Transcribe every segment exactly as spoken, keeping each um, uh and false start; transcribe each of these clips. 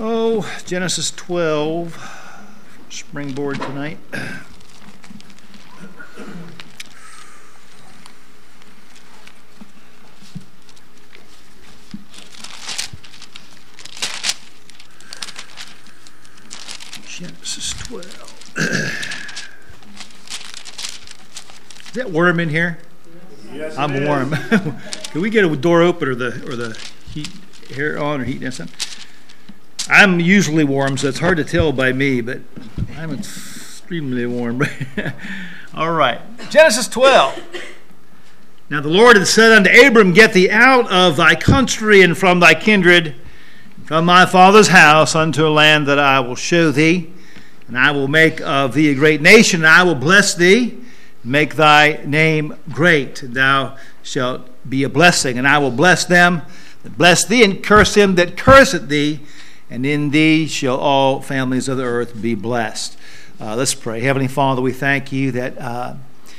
Oh, Genesis twelve, springboard tonight. Genesis twelve. Is that warm in here? Yes, I'm it warm. is. Can we get a door open or the or the heat air on or heat and something? I'm usually warm, so it's hard to tell by me, but I'm extremely warm. All right, Genesis twelve. Now the Lord had said unto Abram, Get thee out of thy country and from thy kindred, from thy father's house, unto a land that I will show thee. And I will make of thee a great nation, and I will bless thee, make thy name great. And thou shalt be a blessing, and I will bless them that bless thee, and curse him that curseth thee. And in thee shall all families of the earth be blessed. Uh, let's pray. Heavenly Father, we thank you that uh,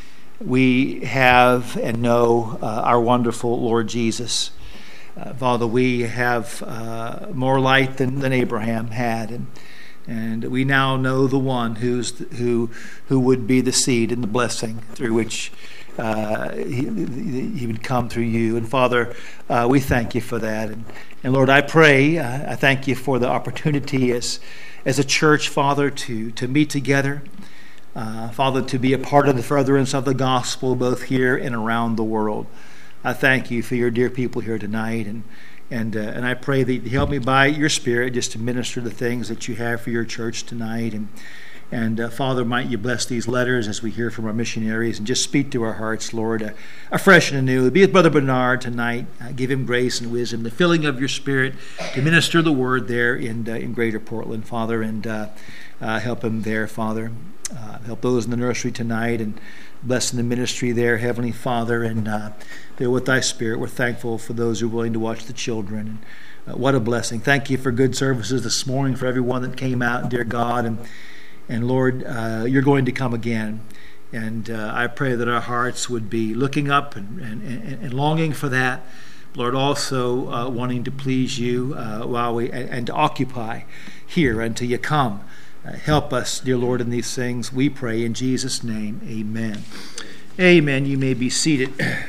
we have and know uh, our wonderful Lord Jesus. Uh, Father, we have uh, more light than, than Abraham had, and and we now know the one who's who who would be the seed and the blessing through which uh, he, he would come through you. And Father, uh, we thank you for that. And, and Lord, I pray, uh, I thank you for the opportunity as as a church, Father, to to meet together, uh, Father, to be a part of the furtherance of the gospel, both here and around the world. I thank you for your dear people here tonight, and and uh, and I pray that you help me by your Spirit just to minister the things that you have for your church tonight. And and uh, Father, might you bless these letters as we hear from our missionaries, and just speak to our hearts, Lord, uh, afresh and anew. Be with Brother Bernard tonight. Uh, give him grace and wisdom, the filling of your Spirit to minister the word there in uh, in Greater Portland, Father, and uh, uh, help him there, Father. Uh, help those in the nursery tonight, and blessing the ministry there, Heavenly Father, and uh, there with thy Spirit. We're thankful for those who are willing to watch the children. And uh, what a blessing. Thank you for good services this morning, for everyone that came out, dear God. And, and Lord, uh, you're going to come again. And uh, I pray that our hearts would be looking up and, and, and, and longing for that. Lord, also uh, wanting to please you uh, while we and, and to occupy here until you come. Uh, help us, dear Lord, in these things, we pray in Jesus' name. Amen. Amen. You may be seated.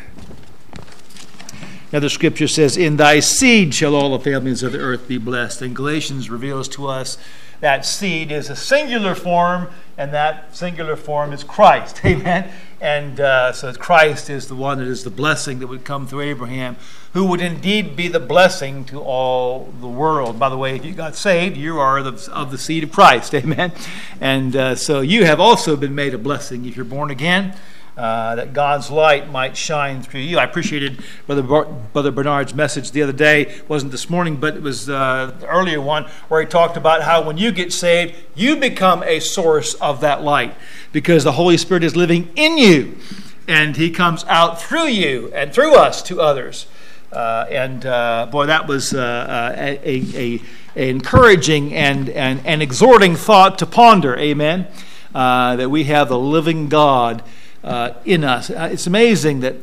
Now the scripture says, In thy seed shall all the families of the earth be blessed. And Galatians reveals to us that seed is a singular form, and that singular form is Christ. Amen. And uh, so Christ is the one that is the blessing that would come through Abraham, who would indeed be the blessing to all the world. By the way, if you got saved, you are the, of the seed of Christ. Amen. And uh, so you have also been made a blessing if you're born again, uh, that God's light might shine through you. I appreciated Brother, Bar- Brother Bernard's message the other day. It wasn't this morning, but it was uh, the earlier one, where he talked about how when you get saved, you become a source of that light, because the Holy Spirit is living in you, and he comes out through you and through us to others. Uh, and uh, boy, that was uh, uh, a, a, a encouraging and, and, and exhorting thought to ponder, amen, uh, that we have the living God uh, in us. Uh, it's amazing that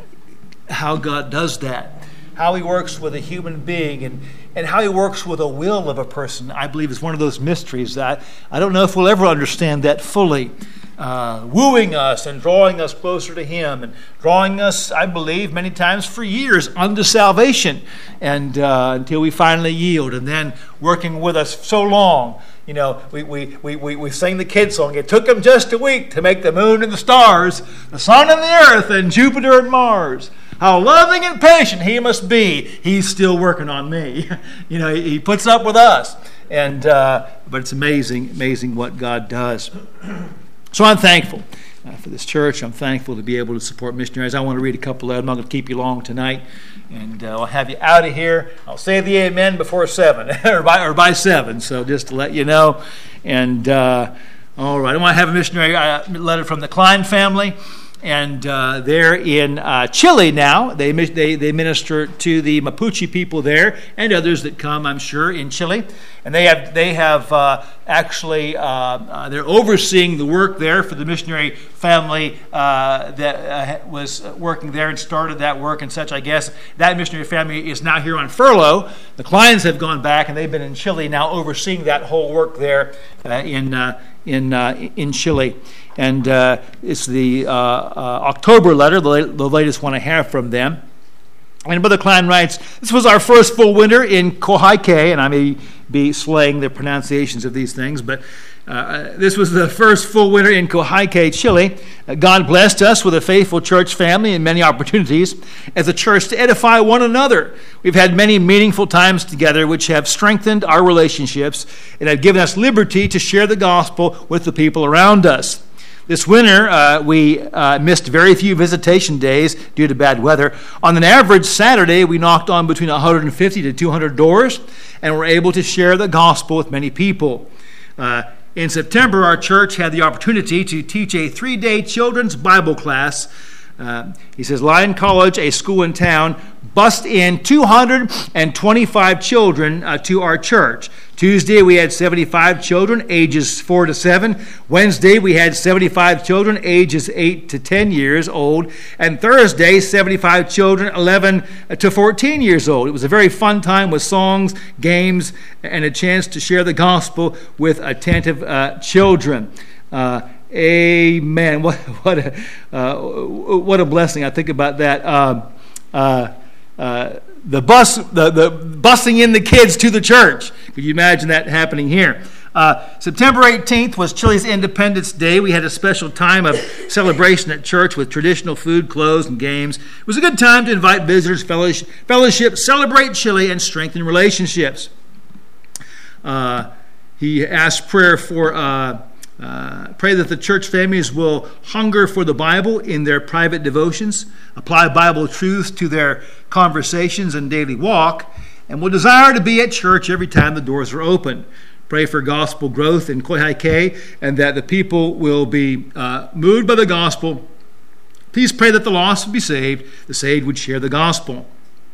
how God does that, how he works with a human being, and, and how he works with a will of a person, I believe is one of those mysteries that I don't know if we'll ever understand that fully. Uh, wooing us and drawing us closer to him, and drawing us, I believe, many times for years unto salvation, and uh, until we finally yield, and then working with us so long. You know, we, we, we, we, we sing the kid song, it took him just a week to make the moon and the stars, the sun and the earth, and Jupiter and Mars. How loving and patient he must be. He's still working on me. You know, he, he puts up with us. And uh, but it's amazing, amazing what God does. So I'm thankful uh, for this church. I'm thankful to be able to support missionaries. I want to read a couple of them. I'm not going to keep you long tonight. And uh, I'll have you out of here. I'll say the amen before seven, or, by, or by seven, so just to let you know. And uh, all right, I want to have a missionary uh, letter from the Klein family. And uh, they're in uh, Chile now. They, they they minister to the Mapuche people there, and others that come, I'm sure, in Chile. And they have they have uh, actually, uh, uh, they're overseeing the work there for the missionary family uh, that uh, was working there and started that work and such, I guess. That missionary family is now here on furlough. The Kleins have gone back, and they've been in Chile now overseeing that whole work there uh, in uh, in uh, in Chile. And uh, it's the uh, uh, October letter, the, the latest one I have from them. And Brother Klein writes, "This was our first full winter in Coyhaique," and I may be slaying the pronunciations of these things, but uh, this was the first full winter in Coyhaique, Chile. Uh, God blessed us with a faithful church family and many opportunities as a church to edify one another. We've had many meaningful times together which have strengthened our relationships and have given us liberty to share the gospel with the people around us. This winter, uh, we uh, missed very few visitation days due to bad weather. On an average Saturday, we knocked on between one hundred fifty to two hundred doors, and were able to share the gospel with many people. Uh, in September, our church had the opportunity to teach a three-day children's Bible class. Uh, he says, Lyon College, a school in town, bussed in two hundred twenty-five children uh, to our church. Tuesday, we had seventy-five children, ages four to seven. Wednesday, we had seventy-five children, ages eight to ten years old. And Thursday, seventy-five children, eleven to fourteen years old. It was a very fun time with songs, games, and a chance to share the gospel with attentive uh, children. Uh, Amen. What what a uh, what a blessing! I think about that. Uh, uh, uh, the bus, the the busing in the kids to the church. Could you imagine that happening here? Uh, September eighteenth was Chile's Independence Day. We had a special time of celebration at church with traditional food, clothes, and games. It was a good time to invite visitors, fellowship, fellowship celebrate Chile, and strengthen relationships. Uh, he asked prayer for. Uh, Uh, pray that the church families will hunger for the Bible in their private devotions, apply Bible truths to their conversations and daily walk, and will desire to be at church every time the doors are open. Pray for gospel growth in Coyhaique and that the people will be uh, moved by the gospel. Please pray that the lost would be saved, the saved would share the gospel.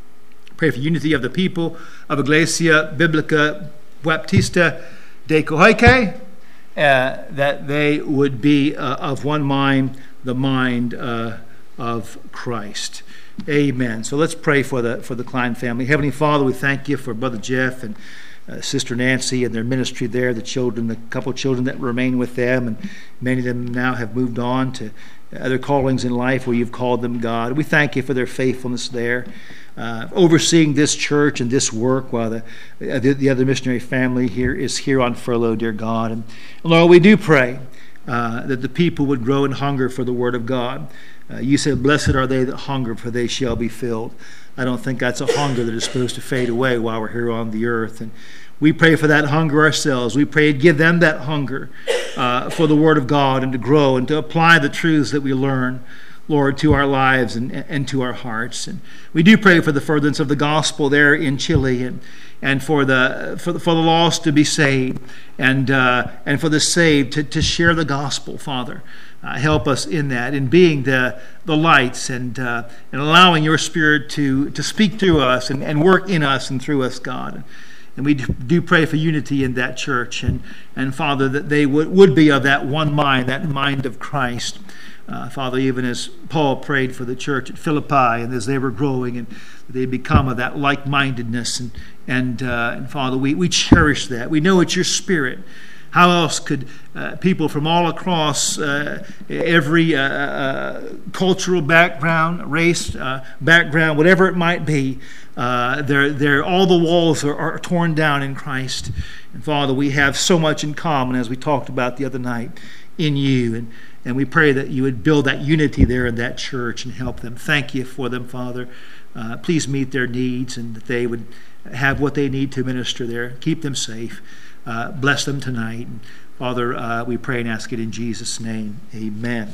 Pray for unity of the people of Iglesia Biblica Baptista de Coyhaique, Uh, that they would be uh, of one mind, the mind uh, of Christ. Amen. So let's pray for the for the Klein family. Heavenly Father, we thank you for Brother Jeff and uh, Sister Nancy and their ministry there, the children, the couple of children that remain with them, and many of them now have moved on to other callings in life where you've called them, God. We thank you for their faithfulness there. Uh, overseeing this church and this work while the, the the other missionary family here is here on furlough, dear God. And Lord, we do pray uh, that the people would grow in hunger for the Word of God. Uh, you said, blessed are they that hunger, for they shall be filled. I don't think that's a hunger that is supposed to fade away while we're here on the earth. And we pray for that hunger ourselves. We pray to give them that hunger uh, for the Word of God and to grow and to apply the truths that we learn, Lord, to our lives and, and to our hearts. And we do pray for the furtherance of the gospel there in Chile, and and for the for the, for the lost to be saved, and uh, and for the saved to, to share the gospel, Father. Uh, help us in that, in being the the lights and uh, and allowing your Spirit to to speak through us and, and work in us and through us, God. And we do pray for unity in that church, and and Father, that they would, would be of that one mind, that mind of Christ. Uh, Father, even as Paul prayed for the church at Philippi, and as they were growing, and they become of that like-mindedness, and and, uh, and Father, we, we cherish that. We know it's your Spirit. How else could uh, people from all across uh, every uh, uh, cultural background, race uh, background, whatever it might be, uh, they're, they're, all the walls are, are torn down in Christ. And Father, we have so much in common, as we talked about the other night, in you. And And we pray that you would build that unity there in that church and help them. Thank you for them, Father. Uh, please meet their needs, and that they would have what they need to minister there. Keep them safe. Uh, bless them tonight. And Father, uh, we pray and ask it in Jesus' name. Amen.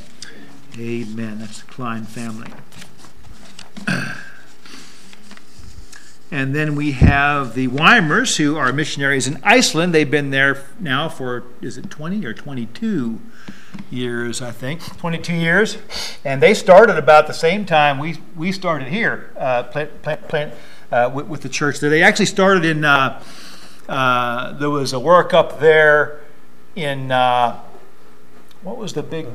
Amen. That's the Klein family. And then we have the Weimers, who are missionaries in Iceland. They've been there now for, is it twenty or twenty-two years, I think, twenty-two years. And they started about the same time we we started here uh, plant, plant, plant, uh, with, with the church there. They actually started in, uh, uh, there was a work up there in, uh, what was the big,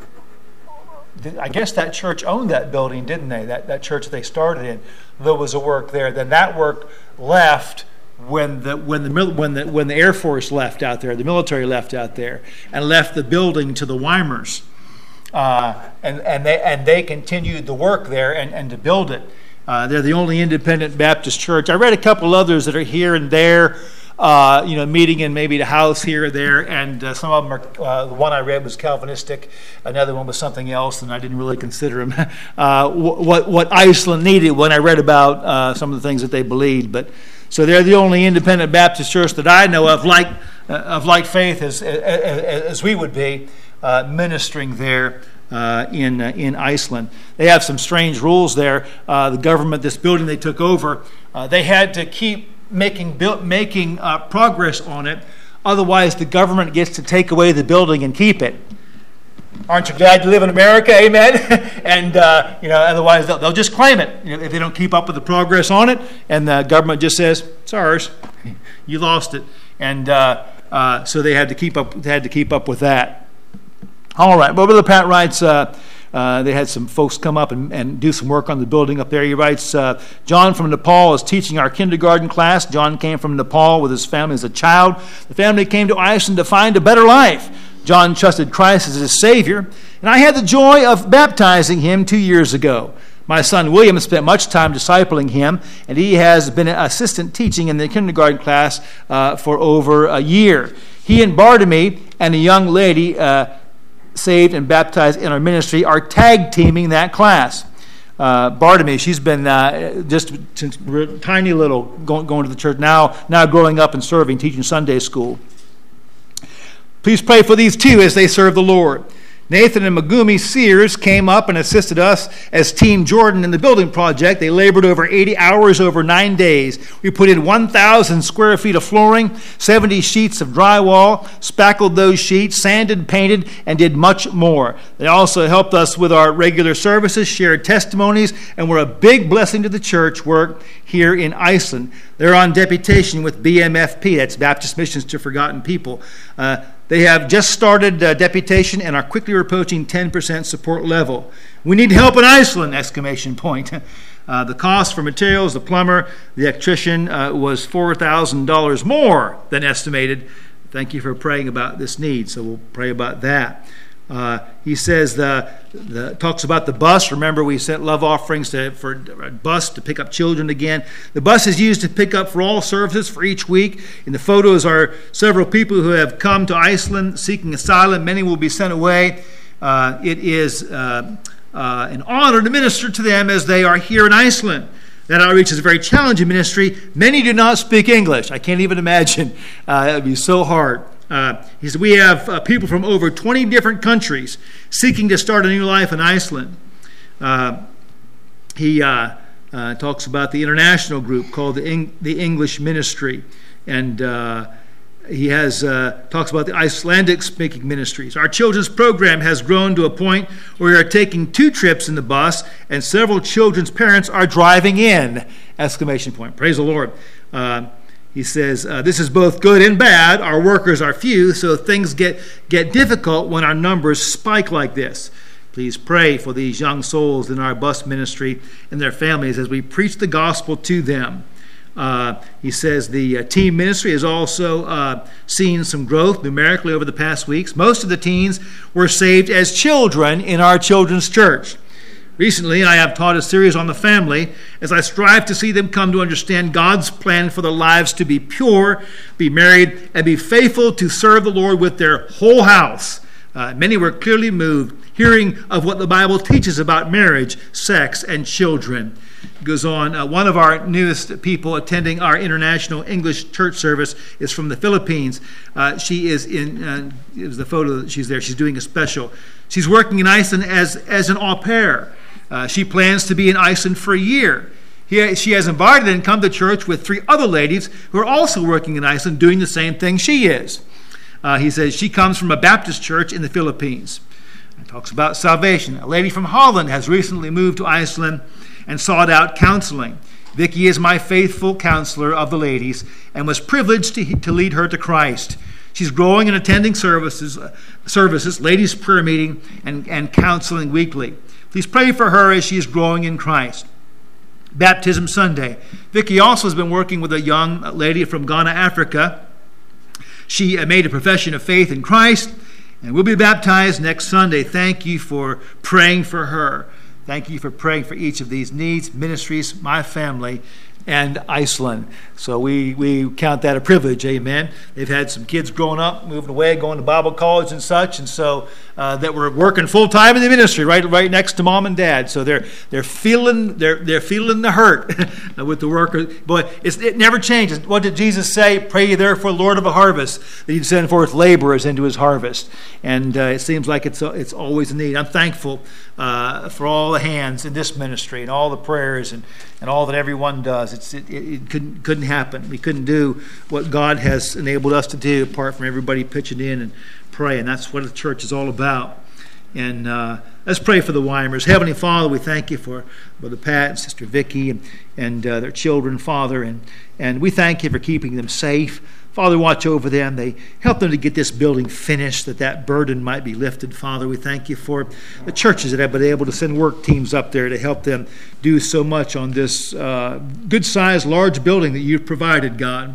I guess that church owned that building, didn't they? That, that church they started in. There was a work there. Then that work left when the when the when the when the Air Force left out there, the military left out there, and left the building to the Weimers, uh, and and they and they continued the work there and, and to build it. Uh, they're the only independent Baptist church. I read a couple others that are here and there, uh, you know, meeting in maybe the house here or there, and uh, some of them are. Uh, the one I read was Calvinistic, another one was something else, and I didn't really consider them. uh, what what Iceland needed when I read about uh, some of the things that they believed, but. So they're the only independent Baptist church that I know of, like uh, of like faith as as, as we would be, uh, ministering there uh, in uh, in Iceland. They have some strange rules there. Uh, the government, this building they took over, uh, they had to keep making build, making uh, progress on it. Otherwise, the government gets to take away the building and keep it. Aren't you glad to live in America? Amen. and uh, you know, otherwise they'll, they'll just claim it. You know, if they don't keep up with the progress on it, and the government just says it's ours, you lost it, and uh, uh, so they had to keep up. They had to keep up with that. All right. Well, Brother Pat writes. Uh, uh, they had some folks come up and, and do some work on the building up there. He writes, uh, John from Nepal is teaching our kindergarten class. John came from Nepal with his family as a child. The family came to Iceland to find a better life. John trusted Christ as his Savior, and I had the joy of baptizing him two years ago. My son William spent much time discipling him, and he has been an assistant teaching in the kindergarten class uh, for over a year. He and Bartamy and a young lady uh, saved and baptized in our ministry are tag teaming that class. Uh, Bartamy, she's been uh, just since tiny little going, going to the church, now, now growing up and serving, teaching Sunday school. Please pray for these two as they serve the Lord. Nathan and Megumi Sears came up and assisted us as Team Jordan in the building project. They labored over eighty hours over nine days. We put in one thousand square feet of flooring, seventy sheets of drywall, spackled those sheets, sanded, painted, and did much more. They also helped us with our regular services, shared testimonies, and were a big blessing to the church work here in Iceland. They're on deputation with B M F P, that's Baptist Missions to Forgotten People. Uh, They have just started uh, deputation and are quickly approaching ten percent support level. We need help in Iceland! Exclamation point. Uh, the cost for materials, the plumber, the electrician uh, was four thousand dollars more than estimated. Thank you for praying about this need. So we'll pray about that. Uh, he says the, the talks about the bus. Remember, we sent love offerings to, for a bus to pick up children again. The bus is used to pick up for all services for each week. In the photos are several people who have come to Iceland seeking asylum. Many will be sent away. Uh, it is uh, uh, an honor to minister to them as they are here in Iceland. That outreach is a very challenging ministry. Many do not speak English. I can't even imagine. Uh, it would be so hard. Uh, he said, we have uh, people from over twenty different countries seeking to start a new life in Iceland. Uh, he uh, uh, talks about the international group called the, Eng- the English Ministry. And uh, he has uh, talks about the Icelandic speaking ministries. Our children's program has grown to a point where we are taking two trips in the bus and several children's parents are driving in! Exclamation point. Praise the Lord. Uh, He says, uh, this is both good and bad. Our workers are few, so things get, get difficult when our numbers spike like this. Please pray for these young souls in our bus ministry and their families as we preach the gospel to them. Uh, he says the uh, teen ministry has also uh, seen some growth numerically over the past weeks. Most of the teens were saved as children in our children's church. Recently, I have taught a series on the family as I strive to see them come to understand God's plan for their lives to be pure, be married, and be faithful to serve the Lord with their whole house. Uh, many were clearly moved hearing of what the Bible teaches about marriage, sex, and children. It goes on, uh, one of our newest people attending our international English church service is from the Philippines. Uh, she is in, uh, it was the photo that she's there, she's doing a special. She's working in Iceland as, as an au pair. Uh, she plans to be in Iceland for a year. He, she has invited and come to church with three other ladies who are also working in Iceland doing the same thing she is. Uh, he says she comes from a Baptist church in the Philippines. He talks about salvation. A lady from Holland has recently moved to Iceland and sought out counseling. Vicky is my faithful counselor of the ladies and was privileged to, to lead her to Christ. She's growing and attending services, uh, services, ladies' prayer meeting, and, and counseling weekly. Please pray for her as she is growing in Christ. Baptism Sunday. Vicki also has been working with a young lady from Ghana, Africa. She uh, made a profession of faith in Christ and will be baptized next Sunday. Thank you for praying for her. Thank you for praying for each of these needs, ministries, my family, and Iceland. So we, we count that a privilege, amen. They've had some kids growing up, moving away, going to Bible college and such, and so uh, that we're working full time in the ministry, right, right next to mom and dad. So they're they're feeling they're they're feeling the hurt with the work. But it's, it never changes. What did Jesus say? Pray ye therefore, Lord of a harvest, that He'd send forth laborers into His harvest. And uh, it seems like it's it's always a need. I'm thankful uh, for all the hands in this ministry and all the prayers and, and all that everyone does. It's, it, it couldn't couldn't happen. We couldn't do what God has enabled us to do apart from everybody pitching in and praying. That's what the church is all about. And uh, let's pray for the Weimers. Heavenly Father, we thank you for Brother Pat and Sister Vicki and, and uh, their children, Father. And, and we thank you for keeping them safe. Father, watch over them. They help them to get this building finished, that that burden might be lifted. Father, we thank you for the churches that have been able to send work teams up there to help them do so much on this uh, good-sized, large building that you've provided, God.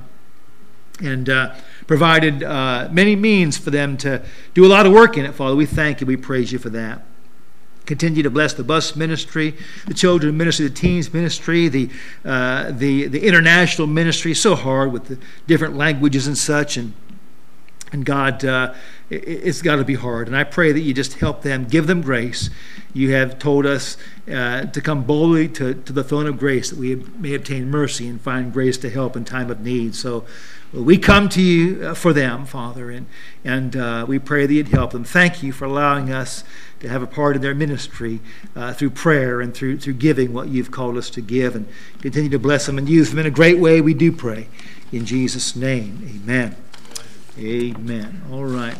And uh, provided uh, many means for them to do a lot of work in it, Father. We thank you. We praise you for that. Continue to bless the bus ministry, the children ministry, the teens ministry, the uh, the the international ministry. So hard with the different languages and such, and and God, uh, it, it's got to be hard. And I pray that you just help them, give them grace. You have told us uh, to come boldly to, to the throne of grace, that we may obtain mercy and find grace to help in time of need. So we come to you for them, Father, and and uh, we pray that you'd help them. Thank you for allowing us to have a part in their ministry uh, through prayer and through through giving what you've called us to give, and continue to bless them and use them in a great way. We do pray in Jesus' name. Amen. Amen. All right.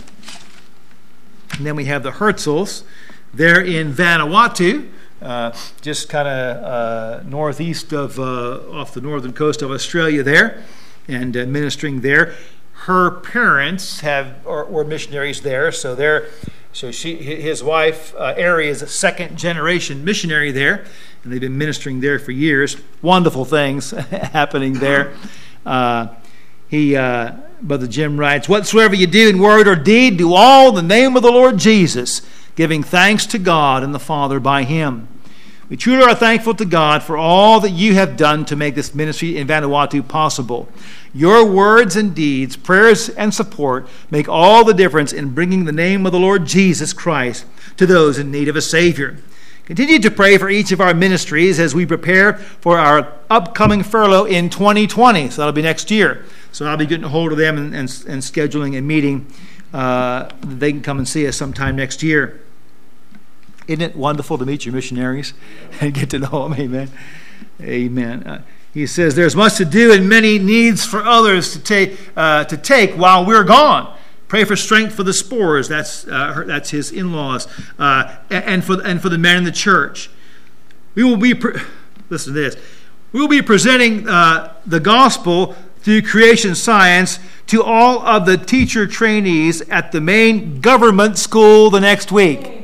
And then we have the Herzls. They're in Vanuatu, uh, just kind of uh, northeast of uh, off the northern coast of Australia there, and uh, ministering there. Her parents have or, were missionaries there, so they're so she his wife uh, Ari is a second generation missionary there, and they've been ministering there for years. Wonderful things happening there. Uh, he uh, Brother Jim writes, "Whatsoever you do in word or deed, do all in the name of the Lord Jesus, giving thanks to God and the Father by Him." We truly are thankful to God for all that you have done to make this ministry in Vanuatu possible. Your words and deeds, prayers and support make all the difference in bringing the name of the Lord Jesus Christ to those in need of a Savior. Continue to pray for each of our ministries as we prepare for our upcoming furlough in twenty twenty. So that'll be next year. So I'll be getting a hold of them and, and, and scheduling a meeting. Uh, they can come and see us sometime next year. Isn't it wonderful to meet your missionaries and get to know them? Amen. Amen. Uh, he says, "There's much to do and many needs for others to take uh, to take while we're gone. Pray for strength for the Spores." That's uh, her, that's his in-laws, uh, and for and for the men in the church. We will be pre- listen to this. We will be presenting uh, the gospel through creation science to all of the teacher trainees at the main government school the next week.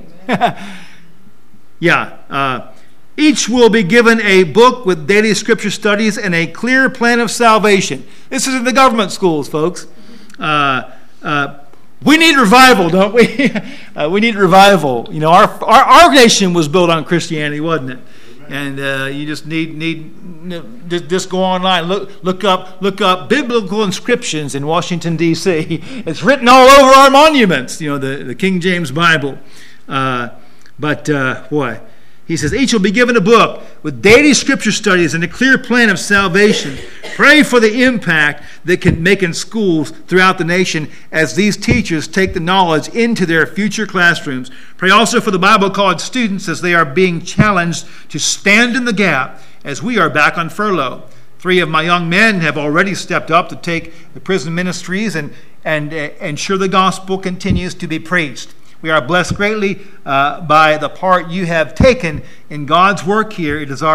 Yeah. Uh, each will be given a book with daily scripture studies and a clear plan of salvation. This is in the government schools, folks. Uh, uh, we need revival, don't we? uh, we need revival. You know, our, our our nation was built on Christianity, wasn't it? And uh, you just need need just, just go online, look look up look up biblical inscriptions in Washington D C It's written all over our monuments. You know, the, the King James Bible. Uh, but uh, boy, he says, each will be given a book with daily scripture studies and a clear plan of salvation. Pray for the impact they can make in schools throughout the nation as these teachers take the knowledge into their future classrooms. Pray also for the Bible college students as they are being challenged to stand in the gap as we are back on furlough. Three of my young men have already stepped up to take the prison ministries and, and uh, ensure the gospel continues to be preached. We are blessed greatly uh, by the part you have taken in God's work here. It is our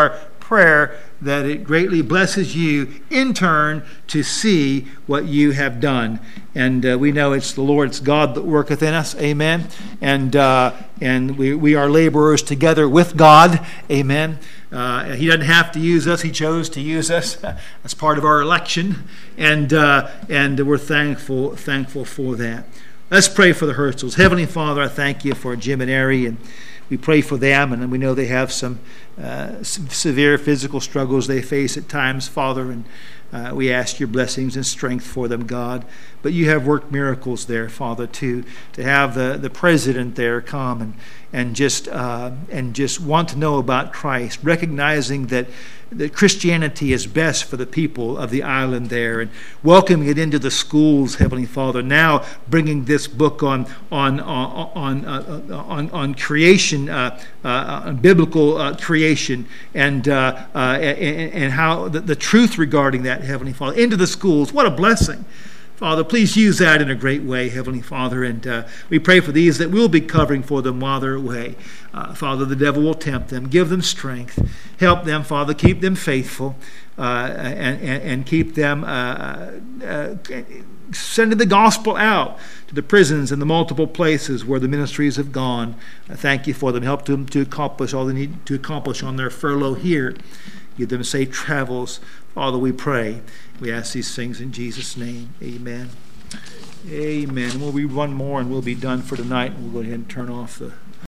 prayer that it greatly blesses you in turn to see what you have done. And uh, we know it's the Lord, it's God that worketh in us. Amen. And uh, and we, we are laborers together with God. Amen. Uh, he doesn't have to use us. He chose to use us as part of our election. And uh, and we're thankful thankful for that. Let's pray for the Herzels. Heavenly Father, I thank you for Jim and Ari, and we pray for them, and we know they have some uh, severe physical struggles they face at times, Father, and uh, we ask your blessings and strength for them, God. But you have worked miracles there, Father, too, to have the, the president there come and and just uh, and just want to know about Christ, recognizing that that Christianity is best for the people of the island there, and welcoming it into the schools, Heavenly Father. Now bringing this book on on on on uh, on, on creation, uh, uh, on biblical uh, creation, and, uh, uh, and and how the, the truth regarding that, Heavenly Father, into the schools. What a blessing. Father, please use that in a great way, Heavenly Father, and uh, we pray for these that we'll be covering for them while they're away. Uh, Father, the devil will tempt them. Give them strength. Help them, Father. Keep them faithful uh, and, and, and keep them uh, uh, sending the gospel out to the prisons and the multiple places where the ministries have gone. I thank you for them. Help them to accomplish all they need to accomplish on their furlough here. Give them safe travels. Father, we pray. We ask these things in Jesus' name. Amen. Amen. We'll read one more and we'll be done for tonight. We'll go ahead and turn off the